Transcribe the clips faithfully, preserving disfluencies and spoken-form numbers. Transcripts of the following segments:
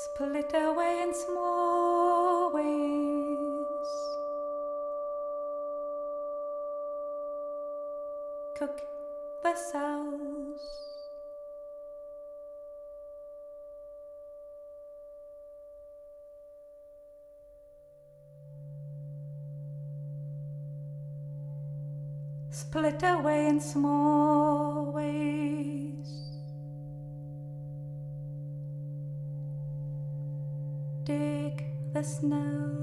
split away in small ways, cook the cells, split away in small ways, dig the snow,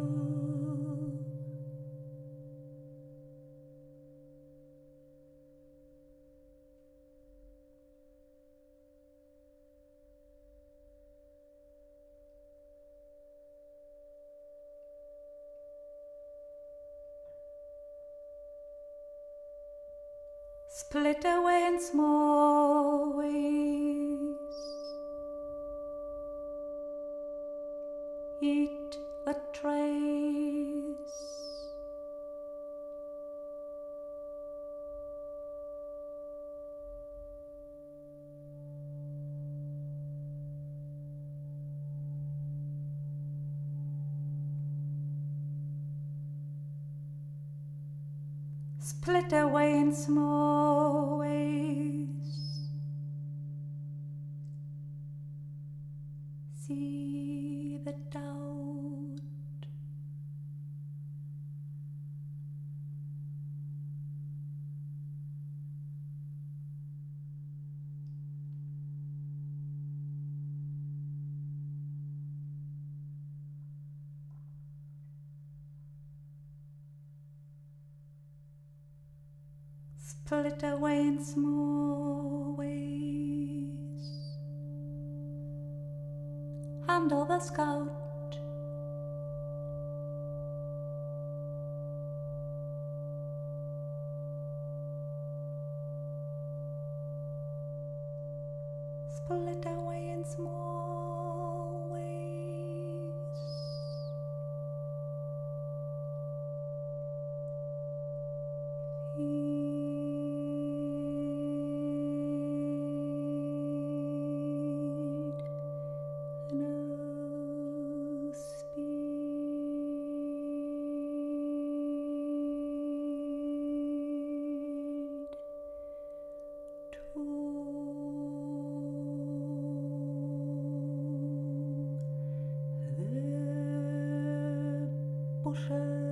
split away in small ways, eat the trace, split away in small ways, see the doubt, split away in small ways, handle the scout, split away in small ways, feed no speed to the bushes.